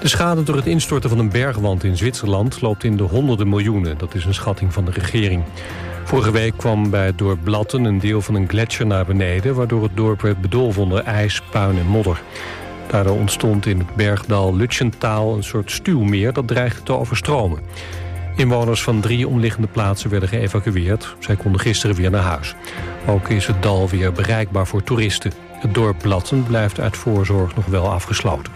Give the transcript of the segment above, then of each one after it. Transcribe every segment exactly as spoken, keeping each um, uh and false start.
De schade door het instorten van een bergwand in Zwitserland loopt in de honderden miljoenen. Dat is een schatting van de regering. Vorige week kwam bij het dorp Blatten een deel van een gletsjer naar beneden, waardoor het dorp werd bedolven onder ijs, puin en modder. Daardoor ontstond in het bergdal Lutschentaal een soort stuwmeer dat dreigde te overstromen. Inwoners van drie omliggende plaatsen werden geëvacueerd. Zij konden gisteren weer naar huis. Ook is het dal weer bereikbaar voor toeristen. Het dorp Blatten blijft uit voorzorg nog wel afgesloten.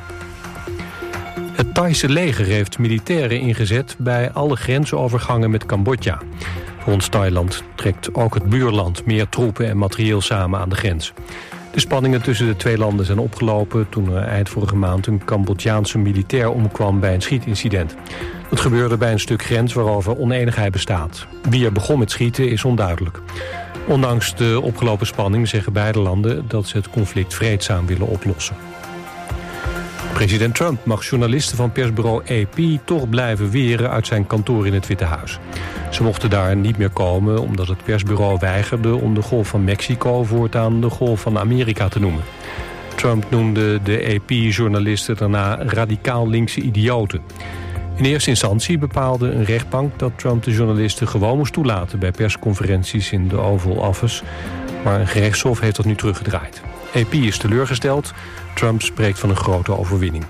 Het Thaise leger heeft militairen ingezet bij alle grensovergangen met Cambodja. Volgens Thailand trekt ook het buurland meer troepen en materieel samen aan de grens. De spanningen tussen de twee landen zijn opgelopen toen er eind vorige maand een Cambodjaanse militair omkwam bij een schietincident. Dat gebeurde bij een stuk grens waarover oneenigheid bestaat. Wie er begon met schieten is onduidelijk. Ondanks de opgelopen spanning zeggen beide landen dat ze het conflict vreedzaam willen oplossen. President Trump mag journalisten van persbureau A P toch blijven weren uit zijn kantoor in het Witte Huis. Ze mochten daar niet meer komen omdat het persbureau weigerde om de Golf van Mexico voortaan de Golf van Amerika te noemen. Trump noemde de A P-journalisten daarna radicaal linkse idioten. In eerste instantie bepaalde een rechtbank dat Trump de journalisten gewoon moest toelaten bij persconferenties in de Oval Office, maar een gerechtshof heeft dat nu teruggedraaid. A P is teleurgesteld. Trump spreekt van een grote overwinning.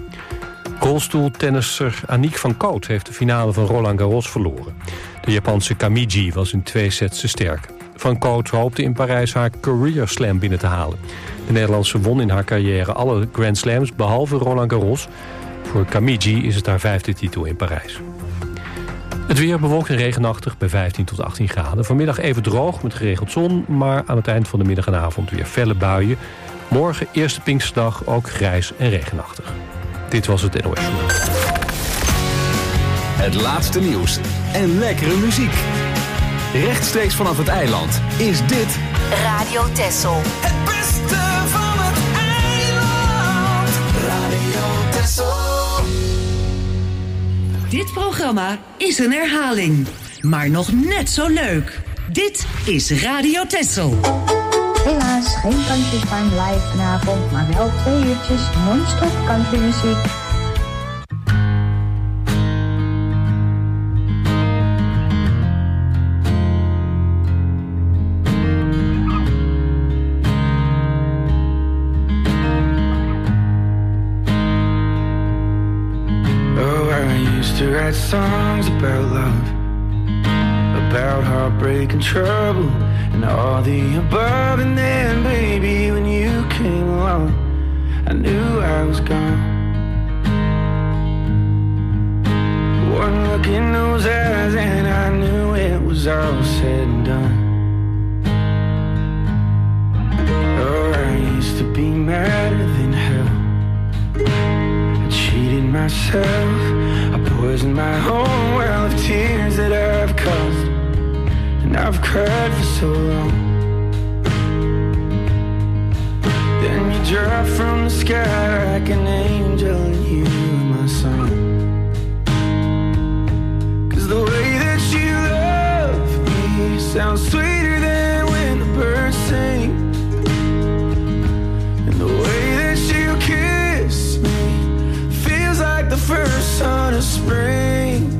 Rolstoeltennisser Aniek van Koot heeft de finale van Roland Garros verloren. De Japanse Kamiji was in twee sets te sterk. Van Koot hoopte in Parijs haar career slam binnen te halen. De Nederlandse won in haar carrière alle Grand Slams behalve Roland Garros. Voor Kamiji is het haar vijfde titel in Parijs. Het weer bewolkt en regenachtig bij vijftien tot achttien graden. Vanmiddag even droog met geregeld zon, maar aan het eind van de middag en avond weer felle buien. Morgen, eerste Pinksterdag, ook grijs en regenachtig. Dit was het N O S Journaal. Het laatste nieuws en lekkere muziek. Rechtstreeks vanaf het eiland is dit Radio Texel. Het beste van het eiland. Radio Texel. Dit programma is een herhaling, maar nog net zo leuk. Dit is Radio Texel. Helaas geen Country Time live vanavond, maar wel twee uurtjes non-stop countrymuziek. Oh, I used to write songs about love, about heartbreak and trouble, and all the above. And then, baby, when you came along, I knew I was gone. One look in those eyes and I knew it was all said and done. Oh, I used to be madder than hell. I cheated myself, I poisoned my whole well of tears that I've caused, and I've cried for so long. Then you drop from the sky like an angel and you my song. Cause the way that you love me sounds sweeter than when the birds sing, and the way that you kiss me feels like the first sun of spring.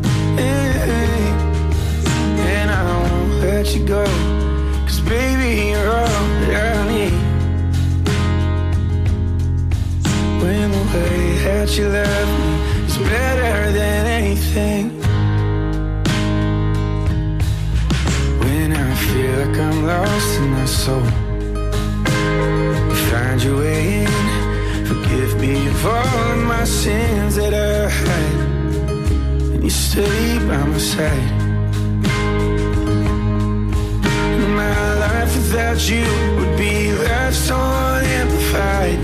And I won't let you go, cause baby you're all that I need. When the way that you love me is better than anything. When I feel like I'm lost in my soul, you find your way in. Forgive me of all of my sins that I hide, and you stay by my side. My life without you would be left so unamplified.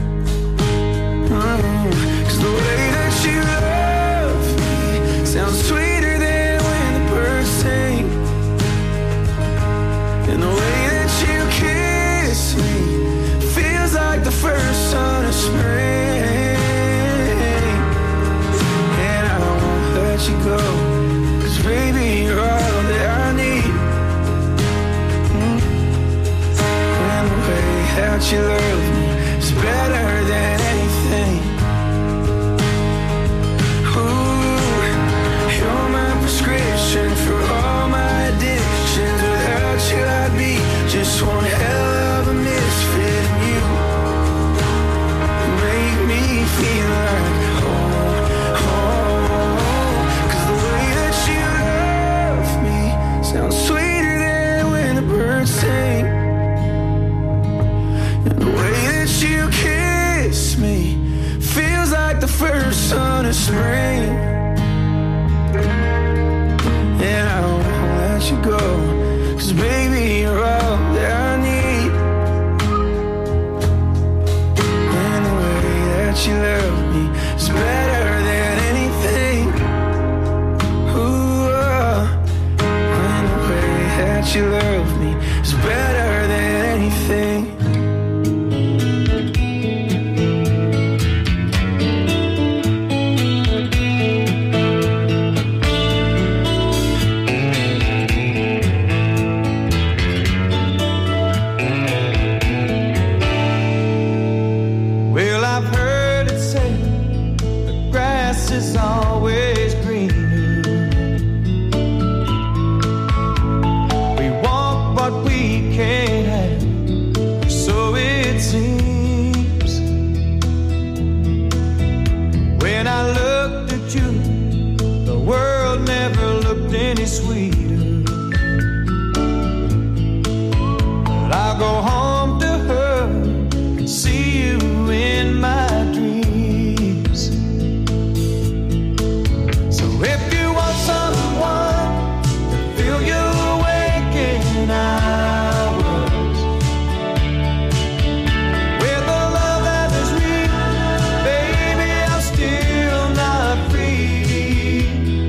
Mm, cause the way that you love me sounds sweeter than when the birds sing, and the way that you kiss me feels like the first sun of spring. And I won't let you go, cause baby you're all that I need. That you first sun of spring. And I won't let you go, 'cause baby, you're all that I need. And the way that you love me is better than anything. Ooh, oh. And the way that you love me is better than anything. Is always greener. We want what we can't have, so it seems. When I looked at you, the world never looked any sweeter. But I'll go home to her and see you in my dreams. If you want someone to fill your waking hours with a love that is real, baby, I'm still not free.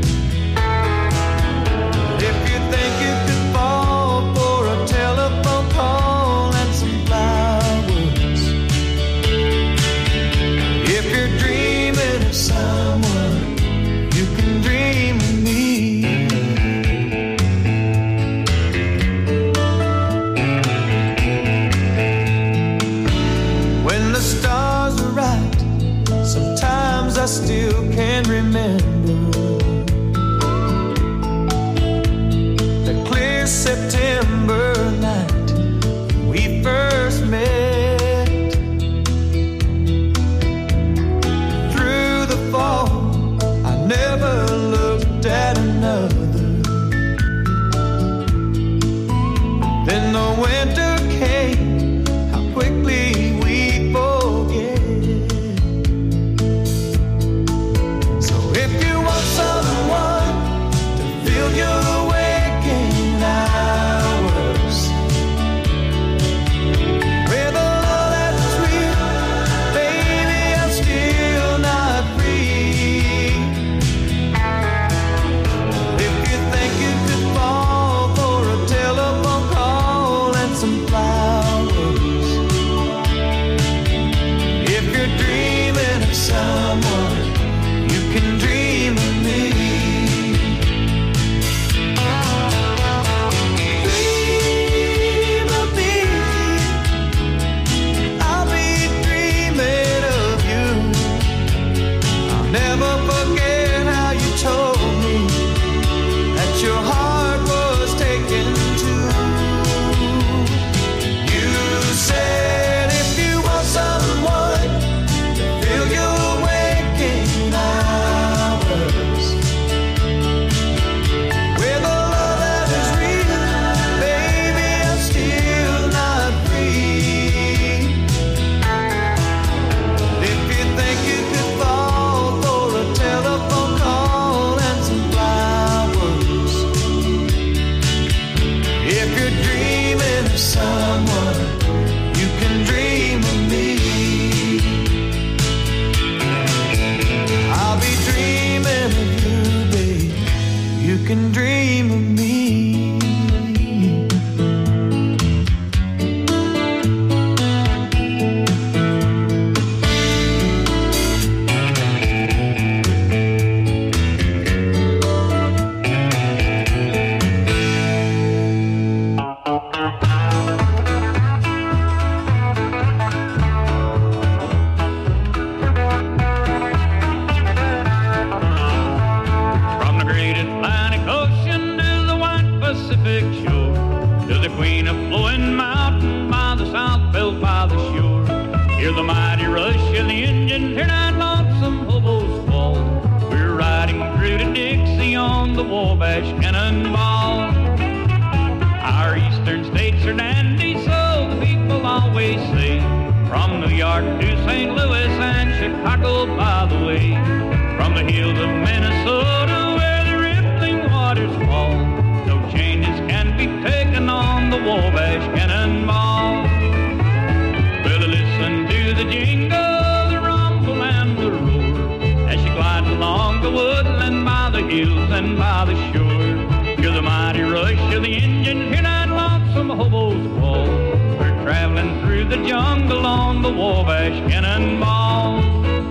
If you think you could fall for a telephone call and some flowers, if you're dreaming of someone, you can dream of me. When the stars are right, sometimes I still can't remember the clear September night we first met. Through the fall, I never looked at another. Then the winter came, how quickly we forget. So if you want someone to fill your waking hours with a love that's real, baby, I'm still not free. If you think you could fall for a telephone call and some flowers, if you're dreaming of someone, you can dream of me. Dream of me, I'll be dreaming of you. I'll never forget how you told me that your heart was taken too. You said if you want someone to fill your waking hours with a love that is real, baby, I'm still not free. If you think you could fall for a telephone call and some flowers, if you're dreaming of someone, you can dream of me. I'll be dreaming of you, babe. You can dream of me. From the great Atlantic Ocean to the wide Pacific shore, to the Queen of Flowing Mountain by the South Belt by the shore. Hear the mighty rush of the engine, hear that lonesome hobo's fall. We're riding through to Dixie on the Wabash Cannonball. Our eastern states are dandy, so the people always say. From New York to Saint Louis and Chicago, by the way. along the woodland, by the hills and by the shore. Hear the mighty rush of the engines, hear that lonesome hobo's call. We're traveling through the jungle on the Wabash Cannonball.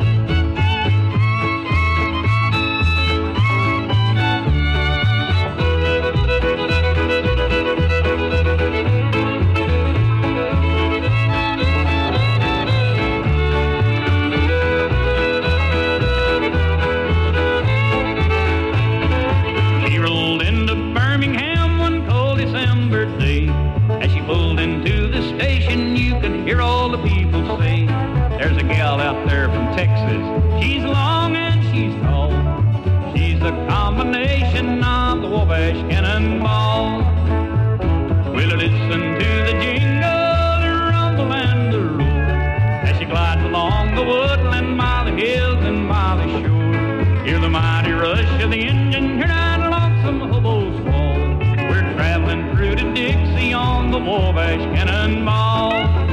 Hear all the people say, there's a gal out there from Texas. She's long and she's tall. She's the combination of the Wabash Cannonball. Will you listen to the jingle, the rumble and the roar, as she glides along the woodland, by the hills and by the shore. Hear the mighty rush of the engine, hear that lonesome hobo's call. We're traveling through to Dixie on the Wabash Cannonball.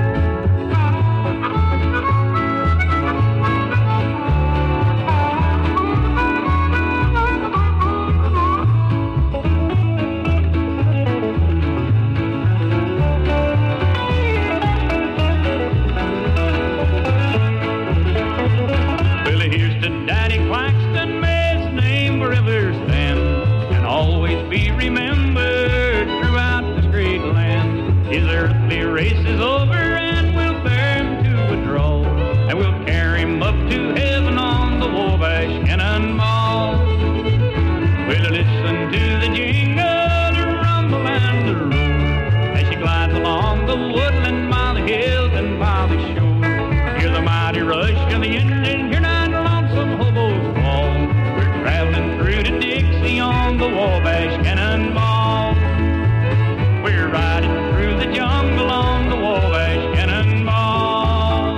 Remembered throughout this great land. His earthly race is over and we'll bear him to a draw, and we'll carry him up to heaven on the Wabash Cannonball. We'll listen to the jingle, the rumble and the roar, as she glides along the woodland, by the hills and by the shore. Hear the mighty rush of the engine, hear that lonesome hobo's call. We're traveling through to Dixie on the Wabash Cannonball. We're riding through the jungle on the Wabash Cannonball.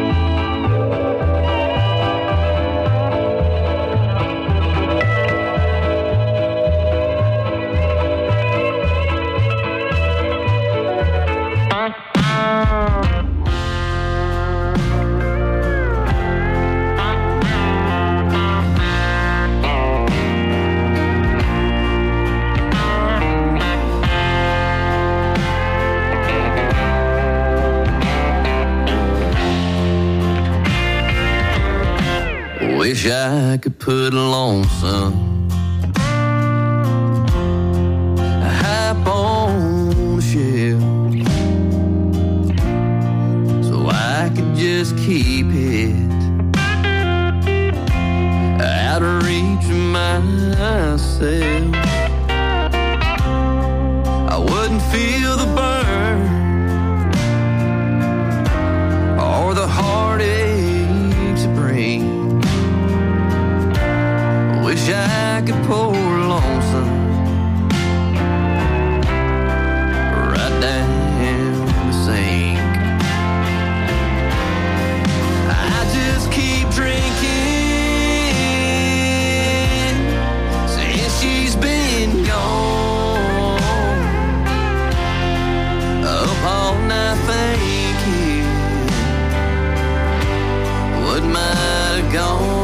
Wish I could put a lonesome hype on a shelf, so I could just keep it out of reach of myself. I wouldn't feel the burn or the heartaches it brings. Wish I could pour lonesome right down the sink. I just keep drinking since she's been gone. Up all night thinking what might have gone.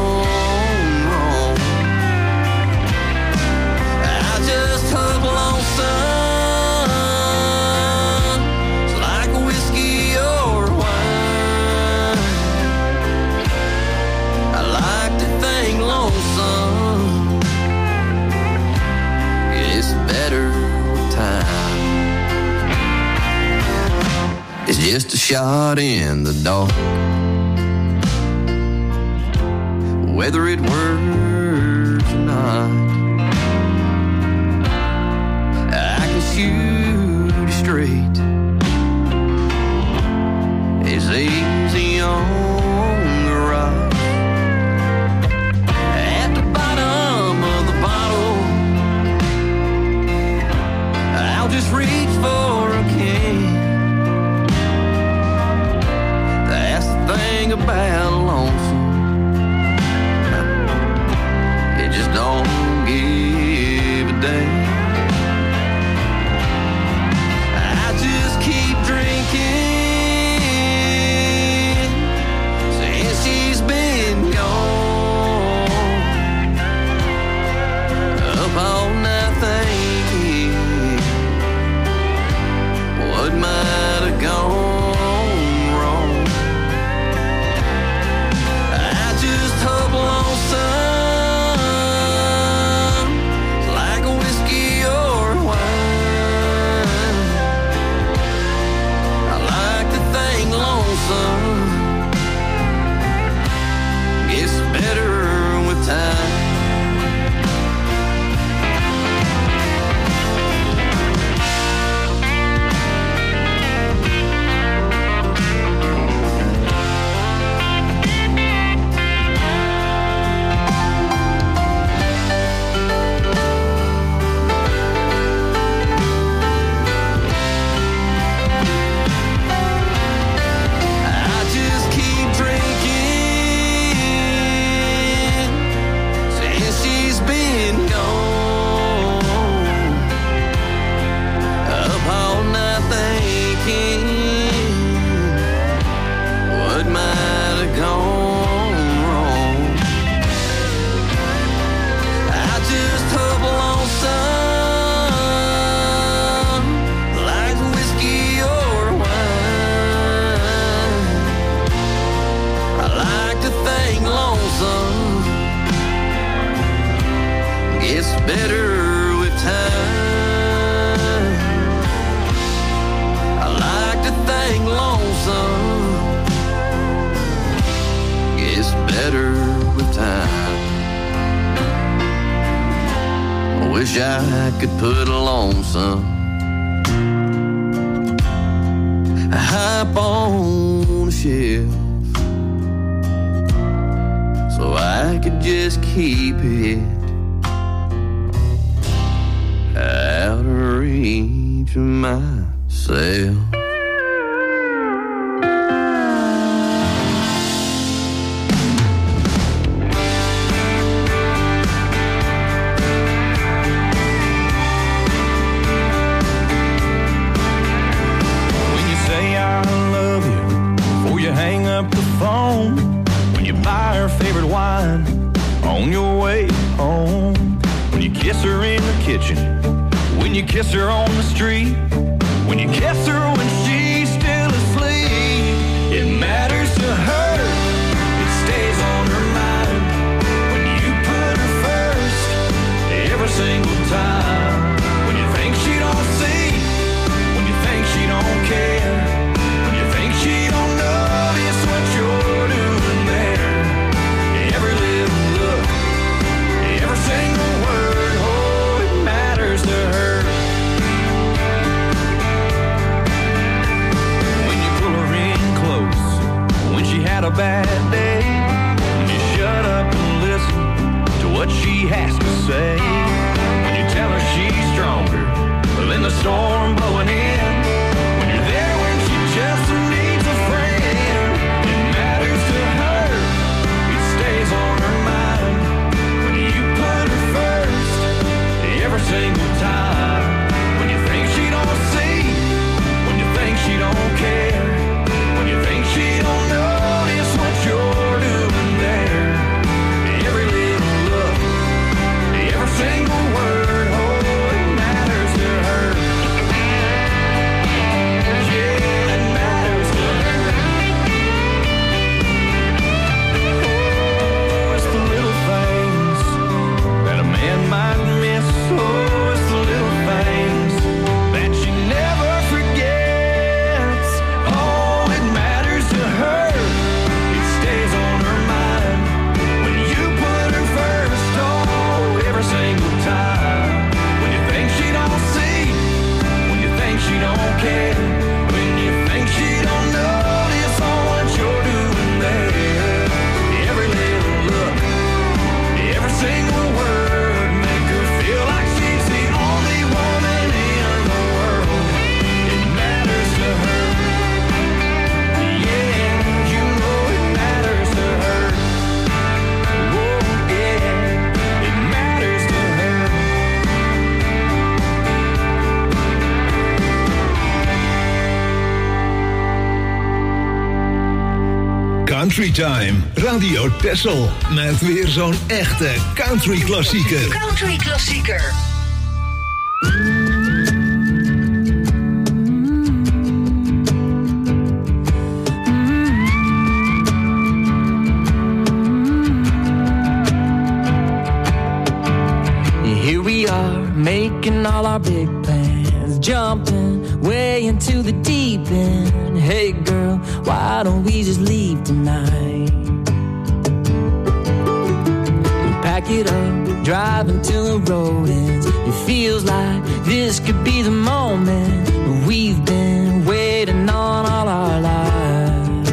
It's just a shot in the dark. Whether it works or not, I can shoot straight. It's easy on the rock. At the bottom of the bottle, I'll just reach for a can. Thing about lonesome, it just don't give a damn. I just Wish I could put a lonesome hop on a shelf so I could just keep it out of reach of myself. On your way home, when you kiss her in the kitchen, when you kiss her on the street, when you kiss her when she's still asleep, it matters to her, it stays on her mind, when you put her first, every single time, when you think she don't see, when you think she don't care, when you think she don't notice what you're doing there, every little look, every single word, oh, it matters to her. When you pull her in close, when she had a bad day, when you shut up and listen to what she has to say, when you tell her she's stronger than the storm blowing in, when you're there when she just needs a friend, it matters to her, it stays on her mind, when you put her first, every single time, when you think she don't see, when you think she don't care, when you think she don't notice what you're doing there, every little look, every single word, oh, it matters to her. Yeah, it matters to her. Oh, it's the little things that a man might miss. Oh, it's the little things that she never forgets. Oh, it matters to her. It stays on her mind when you put her first. Oh, every single time. When you think she don't see, when you think she don't care, when you think she don't notice on what you're doing there. Every little look, every single word, make her feel like she's the only woman in the world. It matters to her. Yeah, you know it matters to her. Oh, yeah, it matters to her. Country Time, Radio Texel, met weer zo'n echte country klassieker. Country klassieker. Here we are, making all our big plans, jumping way into the deep end. Hey girl, why don't we just leave tonight? We pack it up, drive until the road ends. It feels like this could be the moment we've been waiting on all our lives.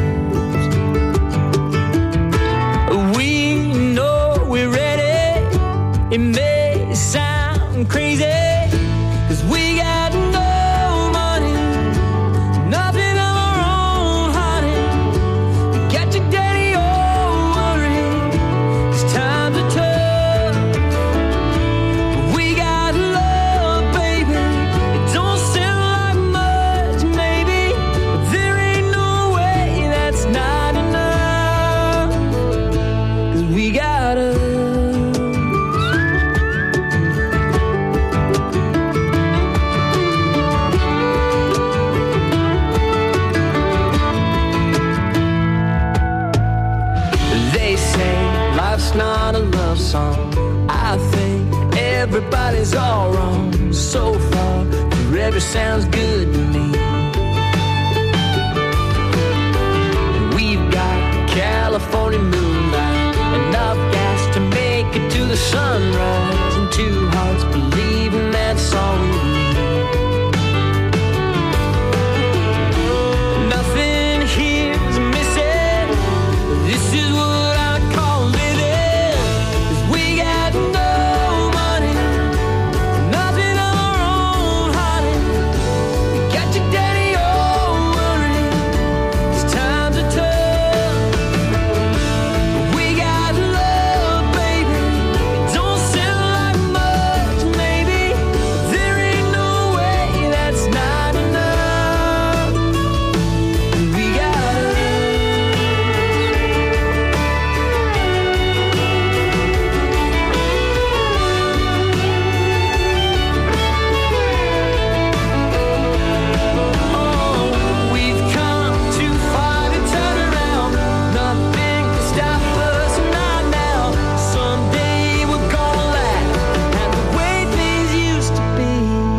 We know we're ready. It may sound crazy, 'cause we got no money, nothing of our own, honey. We got your daddy all worried, 'cause times are tough. We got love, baby. It don't sound like much, maybe, but there ain't no way that's not enough, 'cause we got us. Life's not a love song. I think everybody's all wrong so far. Forever sounds good to me. And we've got California moonlight, enough gas to make it to the sunrise and two hearts believing that's all we need. Nothing here's missing. This is what I call living. 'Cause we got no money, nothing of our own, honey. We got your daddy all worried. It's times are tough. We got love, baby. It don't sound like much, maybe. There ain't no way that's not enough. We got us. Oh, we've come too far to turn around. Nothing can stop us, not now. Someday we're gonna laugh at the way things used to be.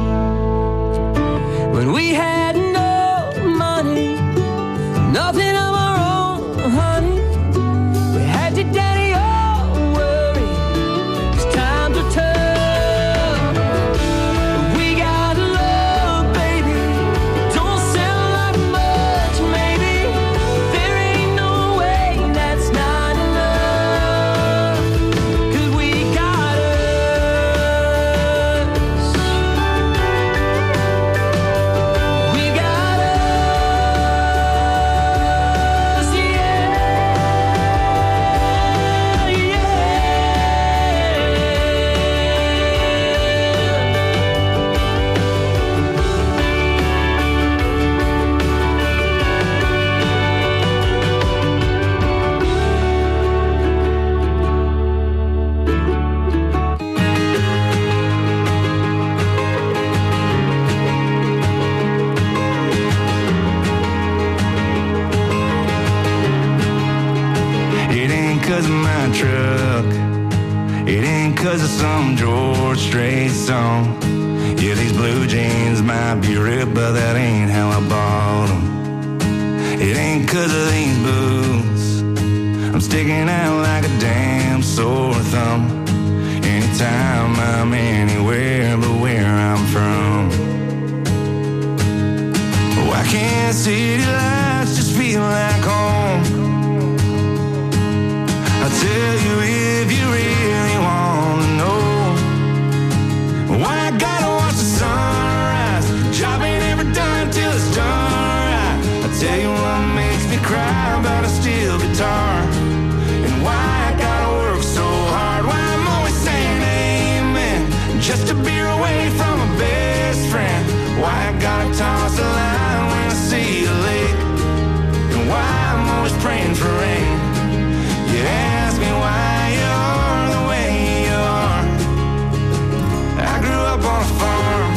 When we had no money, nothing of our own, honey. We had your daddy all worried. 'Cause times are tough. We got love, baby. It don't sound like much, maybe. There ain't no way that's not enough. 'Cause we got us. We got us, yeah, yeah. It ain't 'cause of my truck. It ain't 'cause of some George Strait song. Yeah, these blue jeans might be ripped, but that ain't how I bought them. It ain't 'cause of these boots. I'm sticking out like a damn sore thumb. Anytime I'm anywhere but where I'm from. Why can't city lights just feel like home? I'll tell you if you really want to know. Why I gotta watch the sunrise. Job ain't ever done till it's done right. I'll tell you what makes me cry about a steel guitar. And why I gotta work so hard. Why I'm always saying amen. Just a beer away from a best friend. Why I gotta toss a line when I see a lake. And why I'm always praying for rain. You ask me why you're the way you are. I grew up on a farm.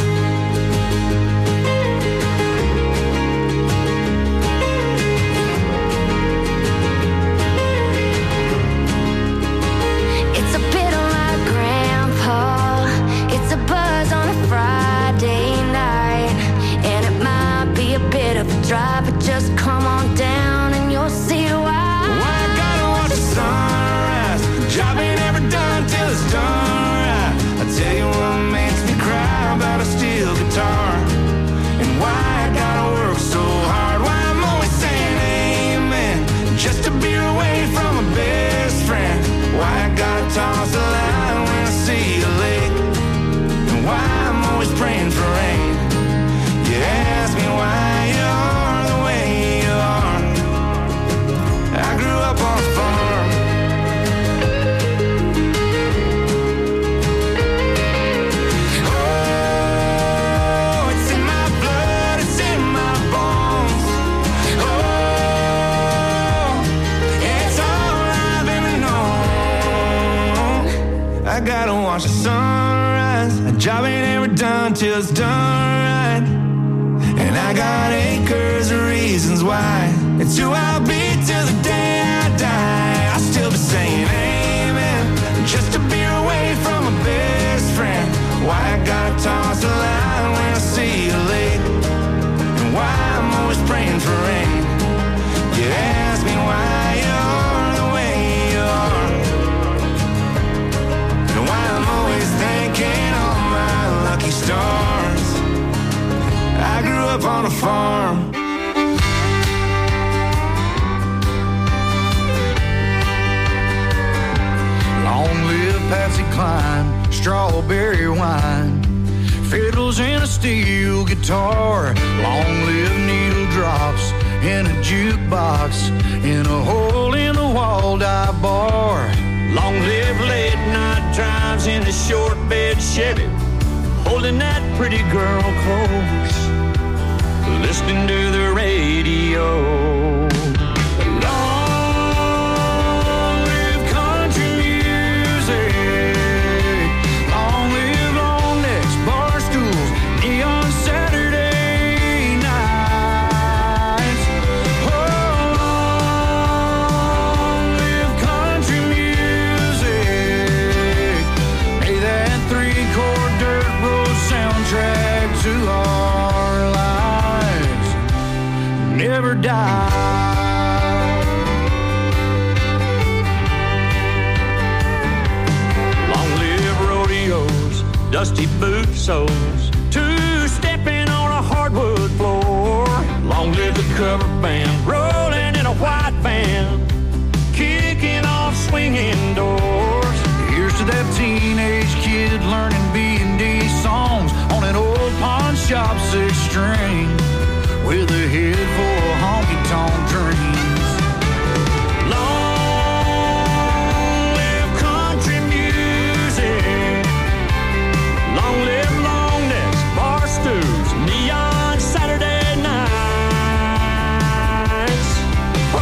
It's a bit like Grandpa. It's a buzz on a Friday night. And it might be a bit of a drive, but just come on down and you'll see why. Why I gotta watch the sunrise. Job ain't ever done till it's done right. I tell you what makes me cry about a steel guitar. And why I gotta work so hard. Why I'm always saying amen. Just a beer away from a best friend. Why I gotta toss a line when I see a lake. And why I'm always praying for rain. You ask me why you're the way you are. I grew up on a farm. Oh, it's in my blood, it's in my bones. Oh, it's all I've ever known. I gotta watch the sunrise. A job ain't ever done till it's done right. And I got acres of reasons why. It's who I'll be till the day I die. I'll still be saying amen. Just a beer away from a best friend. Why I gotta toss a line when I see a lake. And why I'm always praying for rain. You ask me why you're the way you are. And why I'm always thinking strawberry wine. Fiddles and a steel guitar, long live needle drops in a jukebox, in a hole in the wall dive bar. Long live late night drives in a short bed Chevy, holding that pretty girl close, listening to the radio. Long live country music, long live long necks, bar stools, neon Saturday nights. Oh, long live country music, may that three-chord dirt road soundtrack to our lives never die. Long live rodeos, dusty boot soles, two-stepping on a hardwood floor. Long live the cover band, rolling in a white van, kicking off swinging doors. Here's to that teenage kid learning B and D songs on an old pawn shop six-string, with a head full of honky-tonk dreams. Long live country music, long live long necks, bar stools, neon Saturday nights. Oh,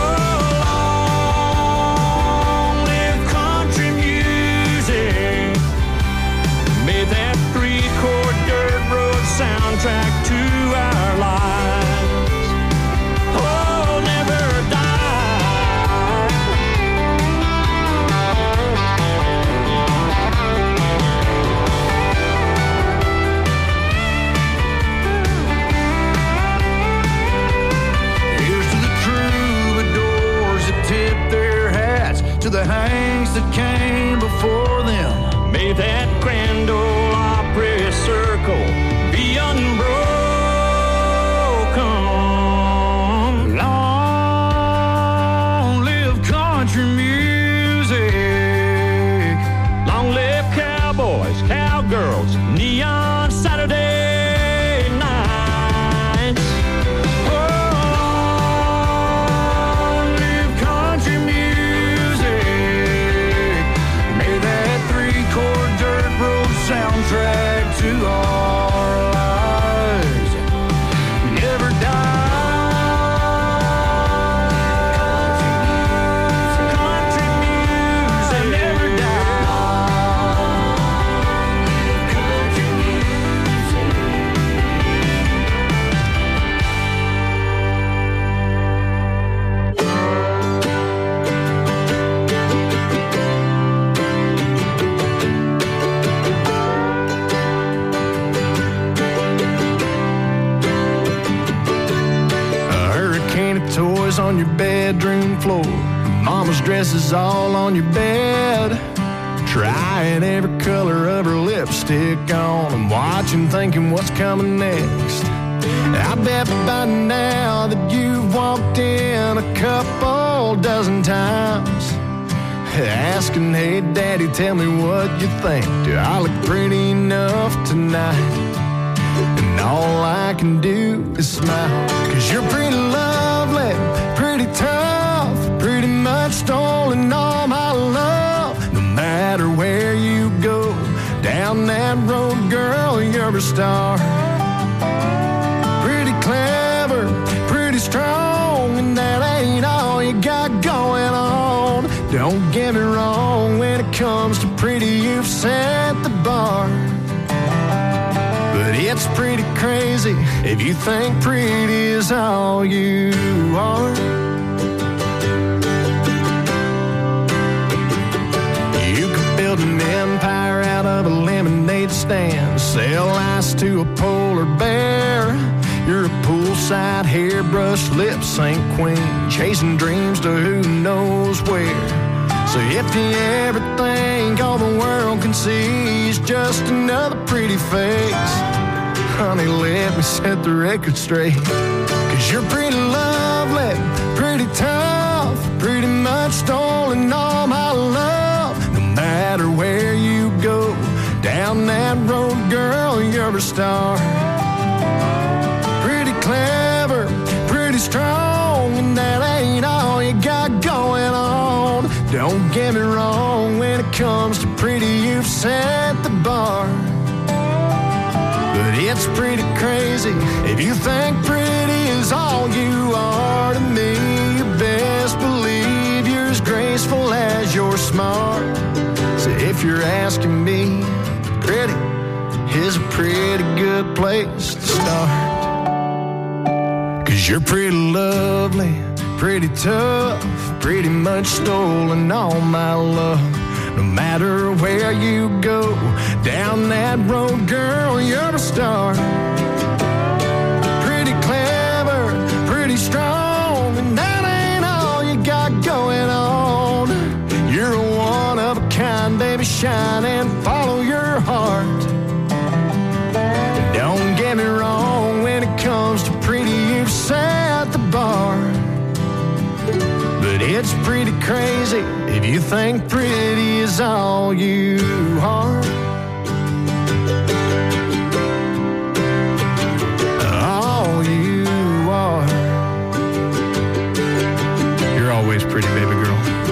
long live country music, may that three-chord dirt road soundtrack to our lives, oh, never die. Here's to the troubadours that tip their hats to the hanks that came before them. May that Grand Ole Opry circle be unbroken. Long live country music, Long live cowboys, cowgirls, neon Saturday nights. oh, long live country music, may that three-chord dirt road soundtrack to our lives never die. Country music Never A hurricane of toys on your bedroom floor, mama's dresses all on your bed, trying every color of her lipstick on and watching, thinking what's coming next. I bet by now that you've walked in a couple dozen times, asking, hey daddy, tell me what you think, do I look pretty enough tonight? And all I can do is smile, cause you're pretty lovely, pretty tough, pretty much stolen all my love. No matter where you go, down that road, girl, you're a star. Pretty clever, pretty strong, and that ain't all you got going on. Don't get me wrong, when it comes to pretty, you've set the bar. But it's pretty crazy if you think pretty is all you are. You could build an empire out of a lemonade stand, sell ice to a polar bear. You're a poolside hairbrush lip sync queen, chasing dreams to who knows where. So if you ever think all the world can see is just another pretty face, honey, let me set the record straight. Cause you're pretty lovely, pretty tough, pretty much stolen all my love. No matter where you go, down you're a star. Pretty clever, pretty strong, and that ain't all you got going on. Don't get me wrong, when it comes to pretty, you've set the bar. But it's pretty crazy if you think pretty is all you are to me. You best believe you're as graceful as you're smart. So if you're asking me, pretty is a pretty good place to start. 'Cause you're pretty lovely, pretty tough, pretty much stolen all my love. No matter where you go, down that road, girl, you're a star. Pretty clever, pretty strong, and that ain't all you got going on. You're a one of a kind, baby, shine and follow your heart. Don't get me wrong, when it comes to pretty, you've set the bar. But it's pretty crazy if you think pretty is all you are. All you are. You're always pretty, baby girl.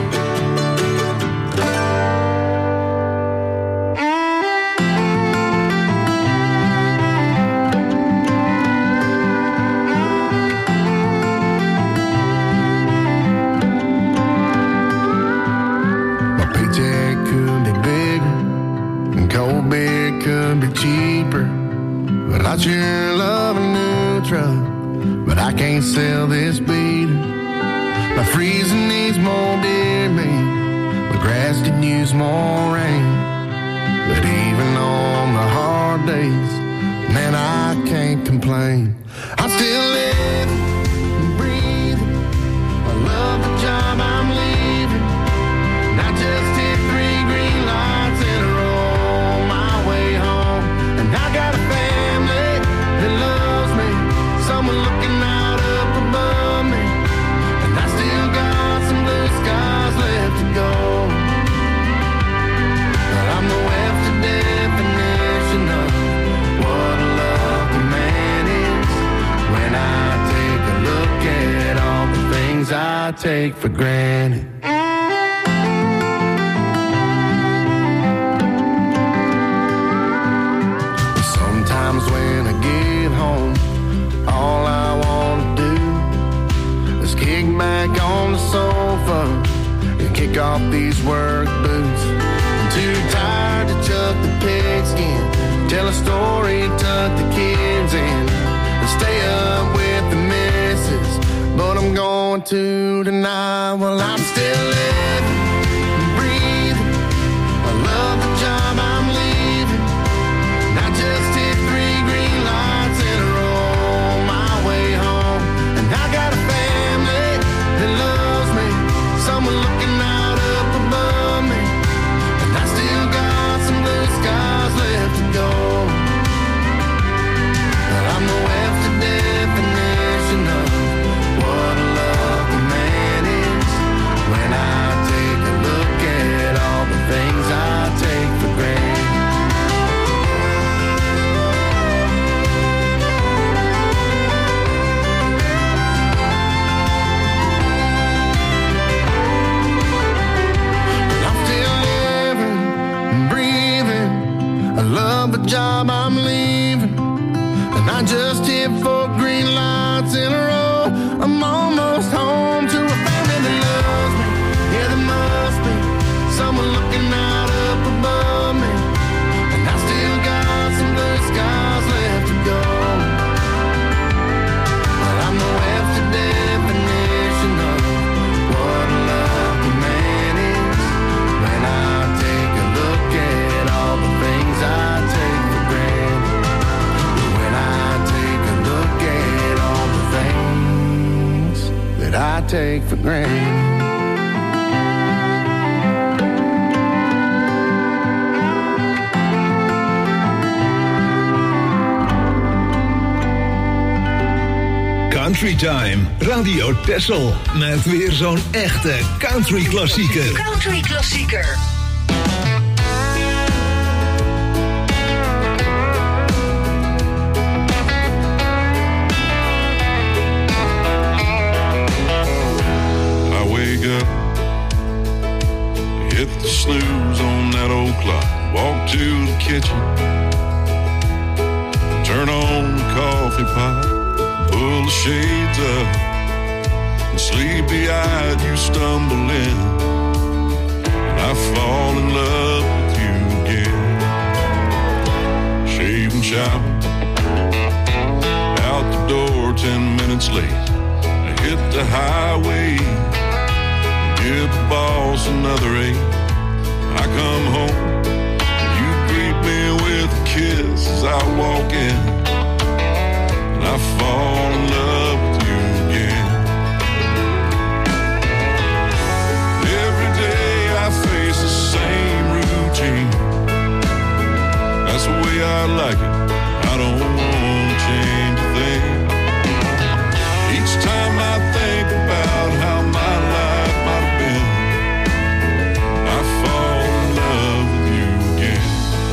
Cold beer could be cheaper, but I sure love a new truck. But I can't sell this beater. My freezing needs more beer, man. My grass could use more rain. But even on the hard days, man, I can't complain. I'm still living and breathing. I love the job I'm leaving. And I just hit three green lights in a row. I got a family that loves me, someone looking out up above me, and I still got some blue skies left to go. But I'm the Webster definition of what a lucky man is. When I take a look at all the things I take for granted. When I get home, all I want to do is kick back on the sofa and kick off these work boots. I'm too tired to chuck the pigskin, tell a story, tuck the kids in, and stay up with the missus. But I'm going to tonight. Well, I'm still living and breathing. I love the job I'm leaving. And I just hit three green lights in a row on my way home. And I got a family that loves me, someone looking out up above me. And I still got some blue skies left to go. But I'm the Webster definition of what a lucky man is. When I take a look at all the things I take for granted. Love the job I'm leaving, and I just hit four green lights in a row. I'm almost home to a family that loves me. Yeah, there must be someone looking out up above me, and I still got some blue skies left to go. Well, I'm the Webster definition of what a lucky man is. When I take a look at all the things I take for granted. When I take a look at all the things that I take for granted. Country Time, Radio Texel, met weer zo'n echte country klassieker. Country klassieker. walk to the kitchen, turn on the coffee pot, pull the shades up, and sleepy-eyed you stumble in, and I fall in love with you again. Shave and shower, out the door ten minutes late. I hit the highway, give the boss another eight. I come home, you greet me with a kiss as I walk in, and I fall in love with you again. Every day I face the same routine. That's the way I like it, I don't want to change a thing. Each time I think about how my life might have been, I fall in love with you again.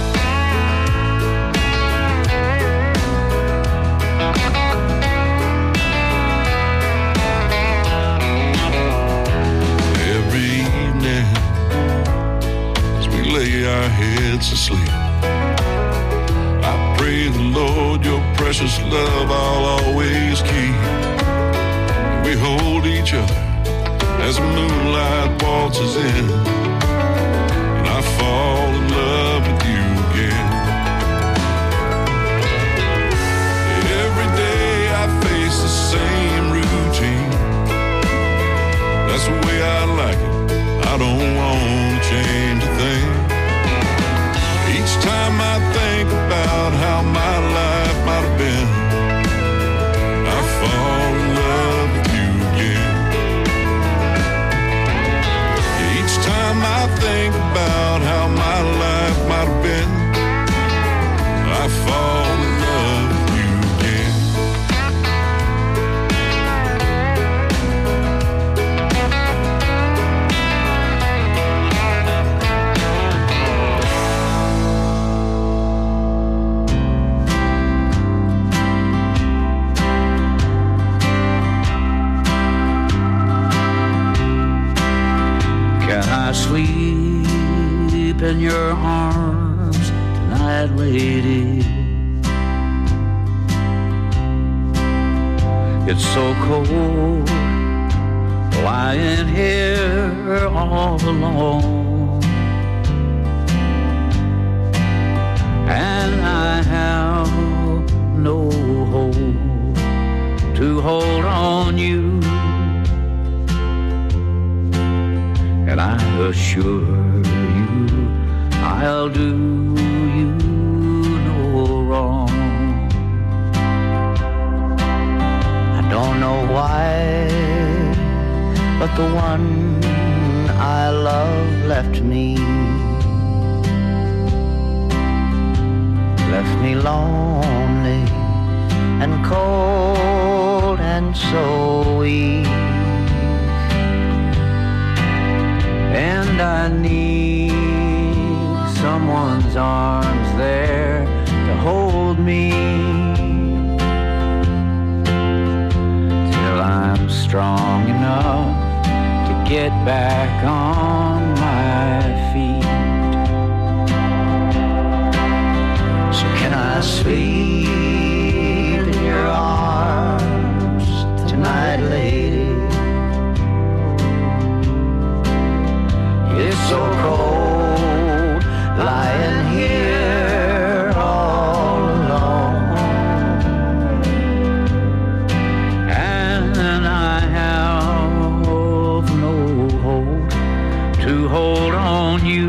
Every evening, as we lay our heads to sleep, I pray the Lord your precious love I'll always keep. We hold each other as the moonlight waltzes in, and I fall in love with you again. Every day I face the same routine. That's the way I like it, I don't want to change a thing. Each time I think about how my life might have been, I fall in love with you again. Each time I think about how my life might have been, I fall in love with you again. I sleep in your arms tonight, lady. It's so cold lying here all alone, and I have no hope to hold on you. And I assure you, I'll do you no wrong. I don't know why, but the one I love left me, left me lonely and cold and so weak. And I need someone's arms there to hold me till I'm strong enough to get back on my feet. So can I sleep in your arms tonight, lady? It's so cold lying here all alone, and I have no hope to hold on you.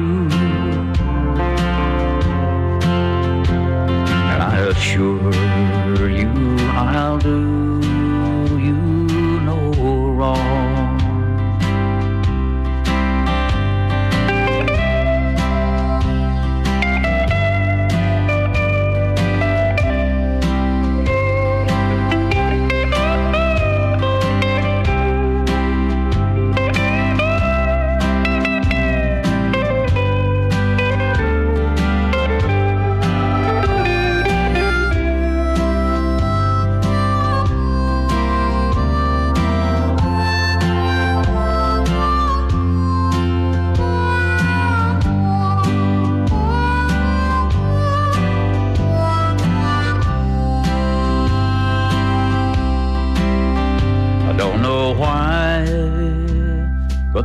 And I assure you I'll do you no wrong.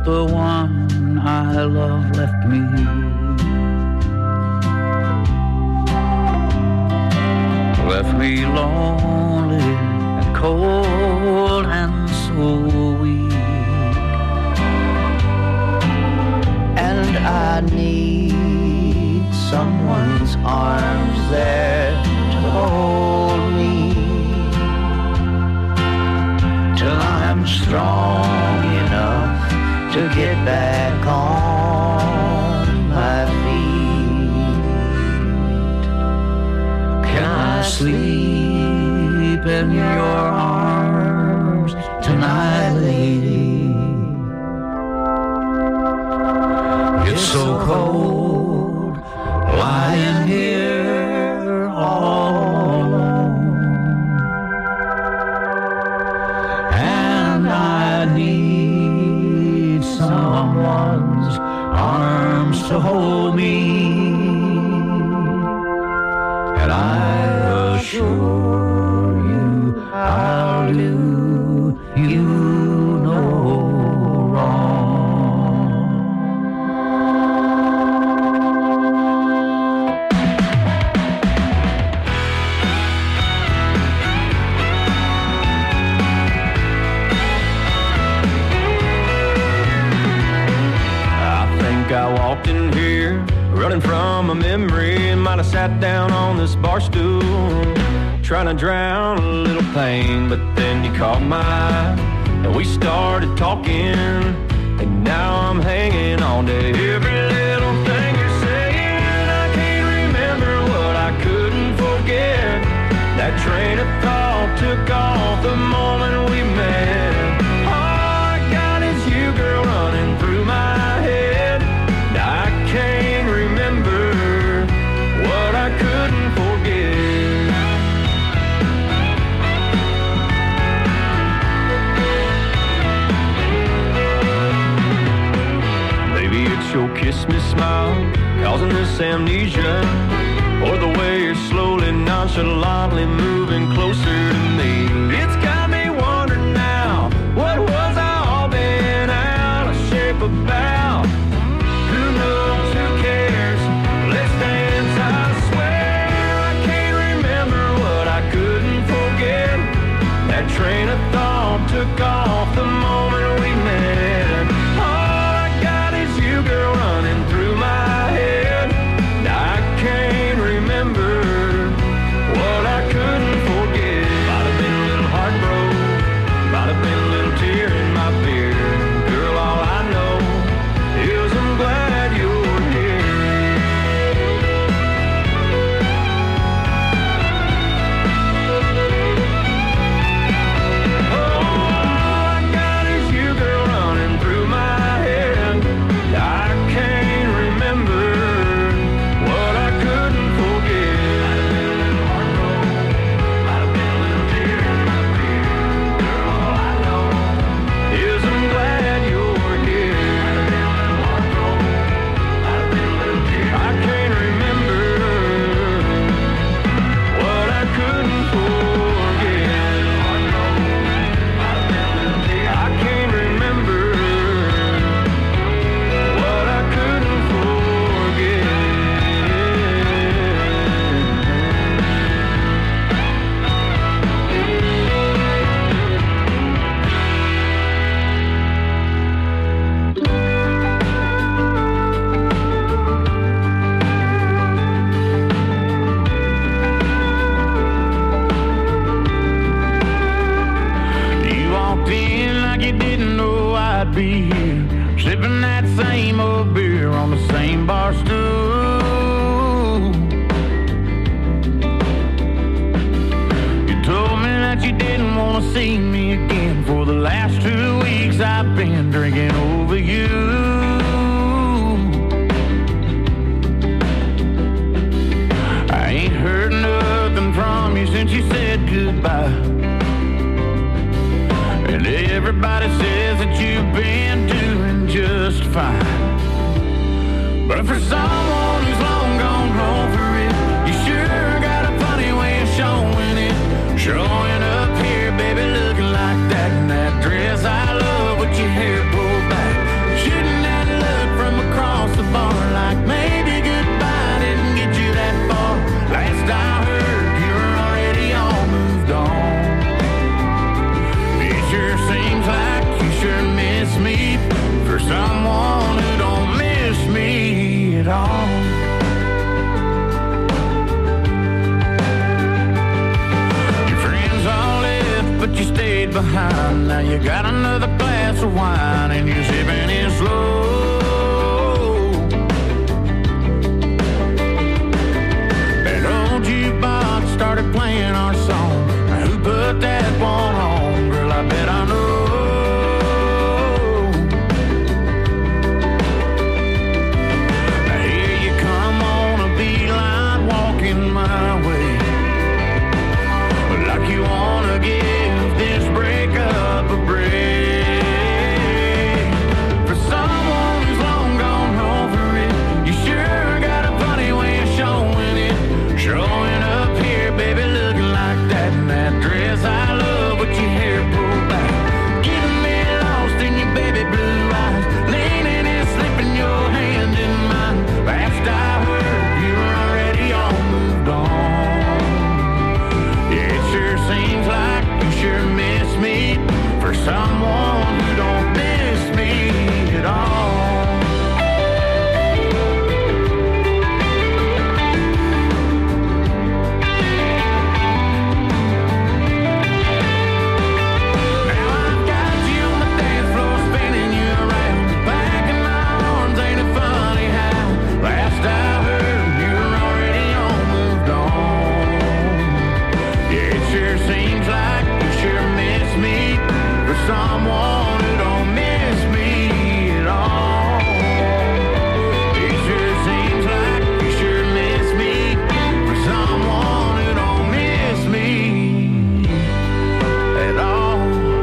the one I love left me. Left me lonely and cold and so weak. And I need someone's arms there to hold me till I'm strong enough to get back on my feet. Can I sleep in your arms tonight, lady? It's so cold lying here all alone, and I need someone's arms to hold me, and I assure you I'll do you no wrong. I walked in here, running from a memory. Might have sat down on this bar stool, trying to drown a little pain. But then you caught my eye, and we started talking. And now I'm hanging on to every little thing you're saying. I can't remember what I couldn't forget. That train of thought took off the moment we met. All I got is you, girl, running through my head. I can't remember what I couldn't forget. Maybe it's your kiss me smile causing this amnesia, or the way you're slowly, nonchalantly moving closer to me. It's got me wondering now, what was I all been out of shape about? Who knows, who cares? Let's dance, I swear. I can't remember what I couldn't forget. That train of thought took off the moment we met. All I got is you, girl, running through my head. I can't remember what I couldn't forget. Might have been a little heartbroken, might have been a little tear in my beard. Girl, all I know is I'm glad you're here. Oh, all I got is you, girl, running through my head. I can't remember what I couldn't forget. Might have been a little heartbroken, might have been a little tear in my beard. Girl, all I know is I'm glad you're here. I can't remember what I couldn't forget. I can't remember what I couldn't forget. You walked in like you didn't know I'd be here, sipping that same old beer on the same bar stool. You told me that you didn't want to see me again. For the last two weeks I've been drinking over you. I ain't heard nothing from you since you said goodbye. And everybody says that you've been doing just fine. But for someone who's long gone home for it, you sure got a funny way of showing it. Showing up here, baby, looking like that in that dress I love with your hair pulled back. behind. Now you got another glass of wine and you're sipping it slow. That old jukebox started playing our song. Now who put that one on? Girl, I bet I know. Now here you come on a beeline walking my way. Like you wanna give this breakup a break. For someone who's long gone over it, you sure got a funny way of showing it. Showing up here, baby, looking like that in that dress I love with your hair pulled back. Getting me lost in your baby blue eyes, leaning and slipping your hand in mine. Last I heard, you were already all moved on. Yeah, it sure seems like you sure miss me for someone who don't miss me at all. Now I've got you on the dance floor, spinning you around, back in my arms. Ain't it funny how last I heard you were already all moved on? Yeah, it sure seems like you sure miss me for someone who don't miss me at all. It sure seems like you sure miss me for someone who don't miss me at all.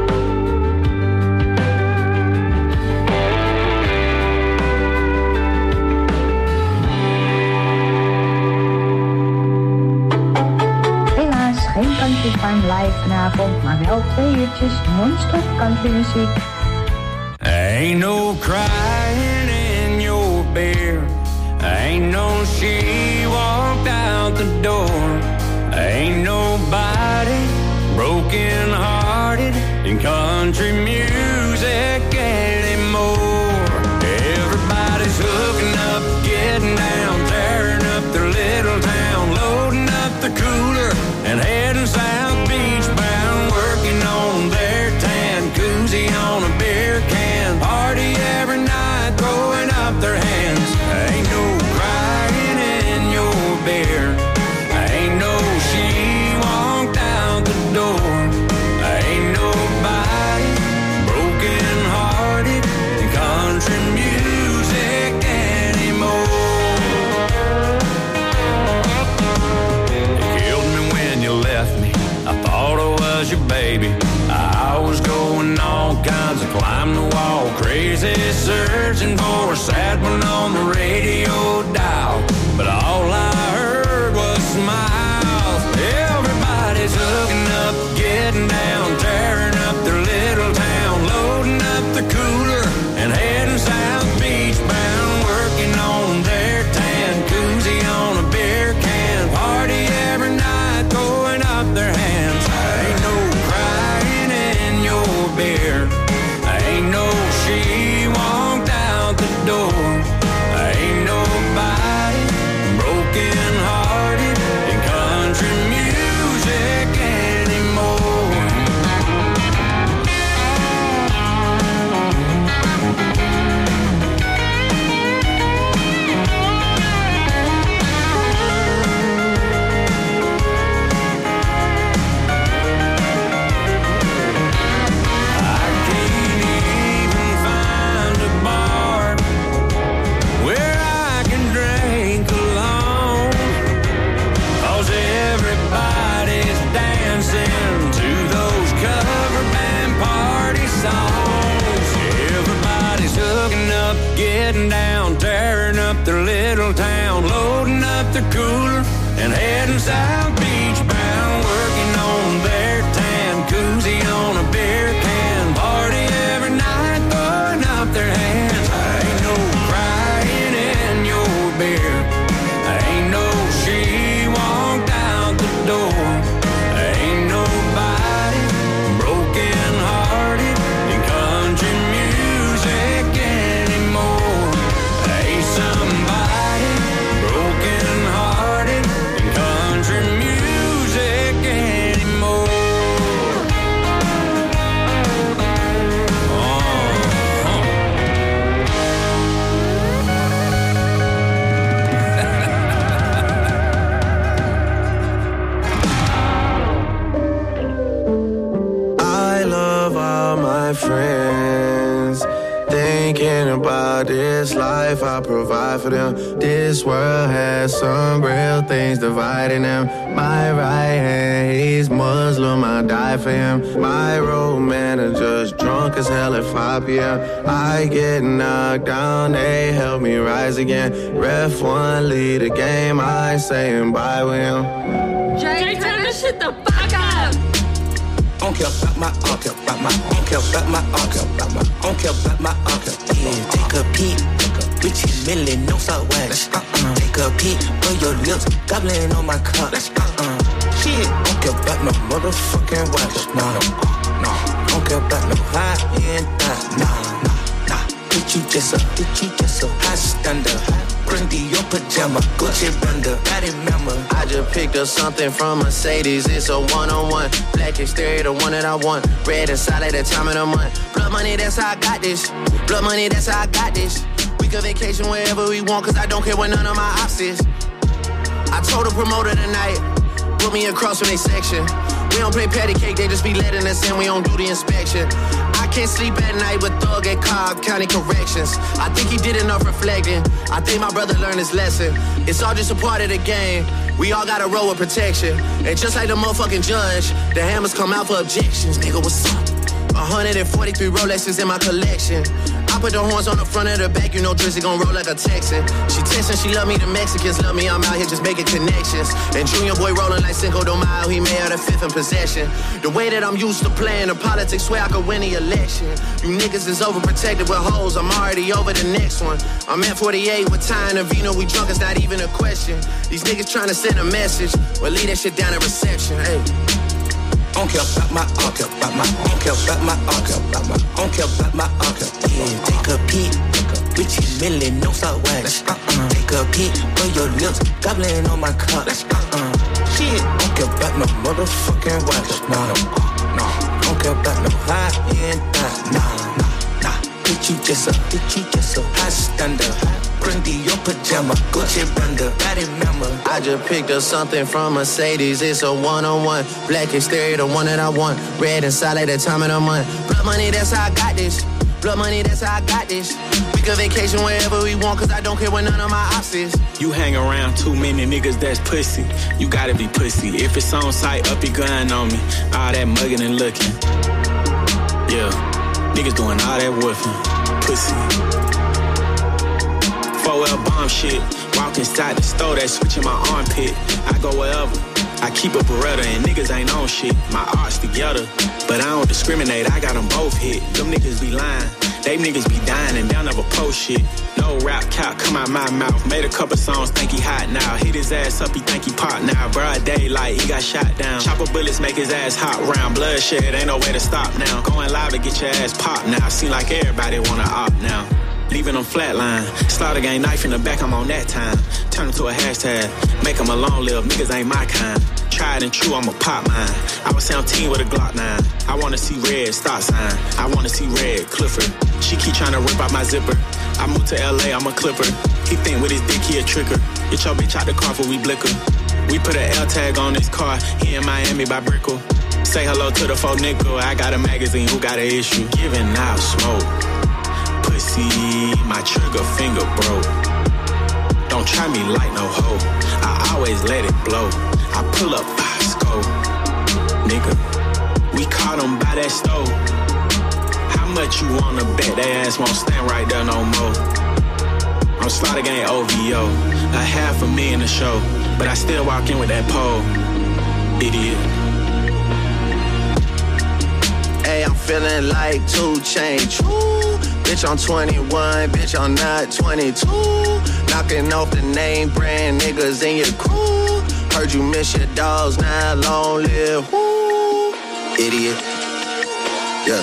Helaas geen Country Time live vanavond, maar wel twee uurtjes non-stop country muziek. Ain't no crying in your beer. Ain't no she walked out the door. Ain't nobody broken hearted in country music anymore. Everybody's hooking up, getting down, tearing up their little town, loading up the cooler and heading south beach bound, working on their tan, koozie on a beer can, party every night, throwing up their hands. Ain't no crying in your beer. Ain't no she walked out the door. Ain't nobody broken hearted in country music anymore. You killed me when you left me. I thought I was your baby. I was going all kinds of climb the wall, crazy, searching for a sad one on the radio dial. But all I heard was smiles. Everybody's hooking up, getting down, tearing up their little town, loading up the cooler and heading south beach bound, working on their tan, koozie on a beer can, party every night, throwing up their hands. Ain't no crying in your beer. Ain't no she walked out the door. Ain't nobody broken hearted in country music anymore. I can't even find a bar where I can drink alone, 'cause everybody's dancing to those cover band party songs. Everybody's hooking up, getting down, tearing up their little town, loading up their cooler and heading south beach bound, working on their tan, koozie on a beer can, party every night, throwing up their hands. Ain't no crying in your beer. Ain't no she walked out the door. Ain't nobody broken hearted in country music anymore. Ain't somebody broken hearted in country music about this life, I provide for them. This world has some real things dividing them. My right hand, he's Muslim, I die for him. My road manager's drunk as hell at five p.m. I get knocked down, they help me rise again. Ref one, lead the game, I ain't saying bye with him. Jay, turn this shit the fuck up! I don't care about my uncle, about my uncle, about my uncle, about my uncle, about my uncle. Yeah, take a peek, Richie Millie, no salt wax. Uh-uh. Take a peek, put your lips, gobbling on my cup. Uh-uh. Shit, I don't care about no motherfucking wax. No, no, I don't care about no high-end thigh. No, no, no. Bitch, you just a, bitch, you just a high standard. Printy your pajama, Gucci bunda, body member. I just picked up something from Mercedes. It's a one-on-one. Black exterior, the one that I want. Red inside at the time of the month. Blood money, that's how I got this. Blood money, that's how I got this. We can vacation wherever we want, cause I don't care what none of my ops is. I told the promoter tonight, put me across from their section. We don't play patty cake, they just be letting us in, we don't do the inspection. I can't sleep at night with Thug at Cobb County Corrections. I think he did enough reflecting. I think my brother learned his lesson. It's all just a part of the game. We all gotta roll with protection. And just like the motherfucking judge, the hammers come out for objections. Nigga, what's up? one hundred forty-three Rolexes in my collection. I put the horns on the front of the back, you know Drizzy gon' roll like a Texan. She textin', she love me, the Mexicans love me, I'm out here just making connections. And Junior Boy rolling like Cinco de Mayo, he may have the fifth in possession. The way that I'm used to playing the politics, swear I could win the election. You niggas is overprotected with hoes, I'm already over the next one. I'm at forty-eight with Ty and Avino, we drunk, it's not even a question. These niggas trying to send a message, well leave that shit down at reception, hey. I don't care about my uncle, about my uncle, about my uncle, about my uncle, about my uncle. Yeah, take a peek, Richie Millie, no salt wax. Uh-uh. Take a peek, put your lips, gobbling on my cup. Uh-uh. Shit, I don't care about no motherfucking wax. No, no, I don't care about no high-end thigh. No, no, no. Bitch, you just a, bitch, you just a high standard. Printy your pajama, Gucci bunda, body member. I just picked up something from Mercedes. It's a one-on-one. Black exterior, the one that I want. Red inside at the time of the month. Blood money, that's how I got this. Blood money, that's how I got this. We can vacation wherever we want, cause I don't care what none of my ops is. You hang around too many niggas that's pussy. You gotta be pussy. If it's on site, up your gun on me. All that mugging and looking. Yeah, niggas doing all that woofing. Pussy. four L bomb shit. Walk inside the store, that switch in my armpit. I go wherever. I keep a Beretta and niggas ain't on shit. My arts together, but I don't discriminate. I got them both hit. Them niggas be lying. They niggas be dying and they'll never post shit. No rap cap come out my mouth. Made a couple songs, think he hot now. Hit his ass up, he think he pop now. Broad daylight, he got shot down. Chopper bullets make his ass hot round. Bloodshed, ain't no way to stop now. Going live to get your ass popped now. Seem like everybody wanna opt now. Leaving them flatline. Slaughter gang knife in the back, I'm on that time. Turn them to a hashtag. Make them a long live, niggas ain't my kind. Tried and true, I'm a pop mine. I was seventeen with a Glock nine. I wanna see red, stop sign. I wanna see red, Clifford. She keep trying to rip out my zipper. I moved to L A, I'm a clipper. He think with his dick he a tricker. Get your bitch out the car for we blicker. We put an L tag on his car. He in Miami by Brickell. Say hello to the faux nickel. I got a magazine, who got an issue? Giving out smoke. Pussy, my trigger finger broke. Don't try me like no hoe. I always let it blow. I pull up five scope. Nigga, we caught him by that stove. How much you wanna bet they ass won't stand right there no more? I'm Slaughter Gang O V O. A half a million a show, but I still walk in with that pole. Idiot. Hey, I'm feeling like two Chainz. Bitch, I'm twenty-one, bitch, I'm not twenty-two. Knocking off the name brand niggas in your crew. Heard you miss your dogs, now long live. Woo. Idiot. Yeah.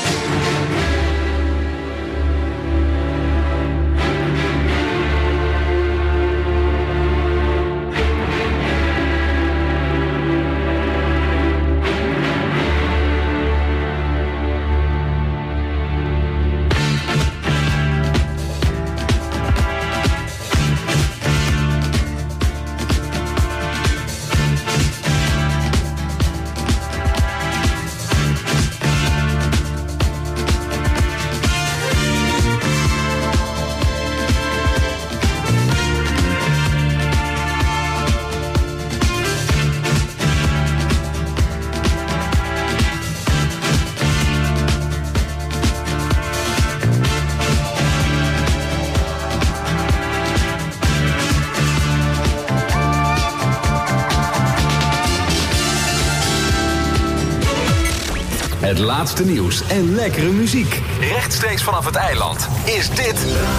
Het laatste nieuws en lekkere muziek. Rechtstreeks vanaf het eiland is dit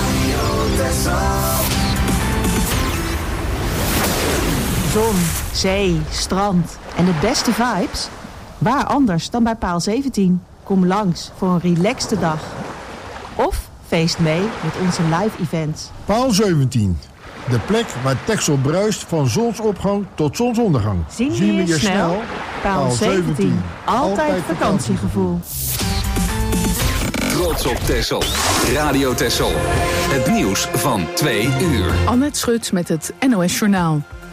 Zon, zee, strand en de beste vibes? Waar anders dan bij Paal zeventien? Kom langs voor een relaxte dag. Of feest mee met onze live events. Paal zeventien. De plek waar Texel bruist van zonsopgang tot zonsondergang. Zien we je, je snel? snel? Paal zeventien. Altijd, Altijd vakantiegevoel. Trots op Texel. Radio Texel. Het nieuws van twee uur. Annette Schut met het N O S Journaal.